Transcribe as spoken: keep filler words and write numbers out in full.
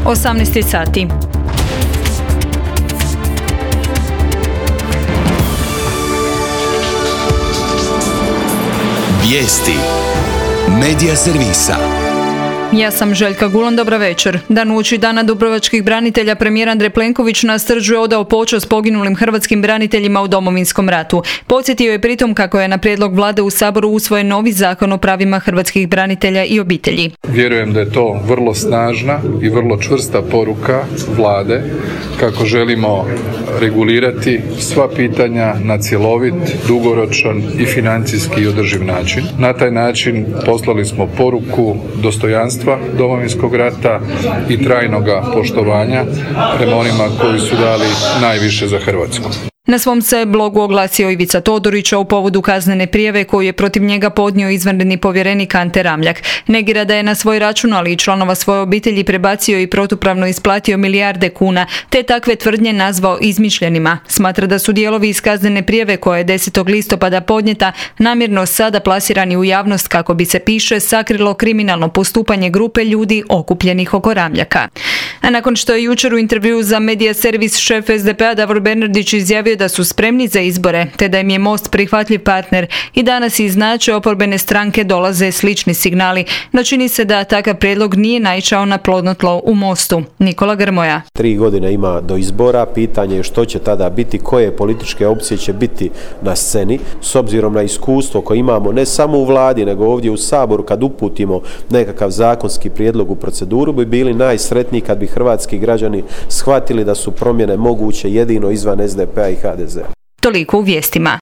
osamnaest sati. Vijesti Medija servisa. Ja sam Željka Gulan, dobra večer. Dan uoči Dana dubrovačkih branitelja premijer Andrej Plenković na Srđu je odao počast poginulim hrvatskim braniteljima u Domovinskom ratu. Podsjetio je pritom kako je na prijedlog vlade u Saboru usvojen novi zakon o pravima hrvatskih branitelja i obitelji. Vjerujem da je to vrlo snažna i vrlo čvrsta poruka vlade kako želimo regulirati sva pitanja na cjelovit, dugoročan i financijski održiv način. Na taj način poslali smo poruku dostojanstva Domovinskog rata i trajnoga poštovanja prema onima koji su dali najviše za Hrvatsku. Na svom se blogu oglasio Ivica Todorić u povodu kaznene prijave koju je protiv njega podnio izvanredni povjerenik Ante Ramljak. Negira da je na svoj račun, ali i članova svoje obitelji prebacio i protupravno isplatio milijarde kuna, te takve tvrdnje nazvao izmišljenima. Smatra da su dijelovi iz kaznene prijave koja je desetog listopada podnijeta namjerno sada plasirani u javnost kako bi se, piše, sakrilo kriminalno postupanje grupe ljudi okupljenih oko Ramljaka. A nakon što je jučer u intervjuu za Medija servis šef es de pe a Davor Bernardić izjavio da su spremni za izbore, te da im je Most prihvatljiv partner, i danas iz naše oporbene stranke dolaze slični signali, no čini se da takav prijedlog nije naišao na plodno tlo u Mostu. Nikola Grmoja. Tri godine ima do izbora, pitanje je što će tada biti, koje političke opcije će biti na sceni, s obzirom na iskustvo koje imamo ne samo u vladi, nego ovdje u Saboru. Kad uputimo nekakav zakonski prijedlog u proceduru, bi bili najsretniji kad bi hrvatski građani shvatili da su promjene moguće jedino izvan es de pe a i ha de ze a. Toliko u vijestima.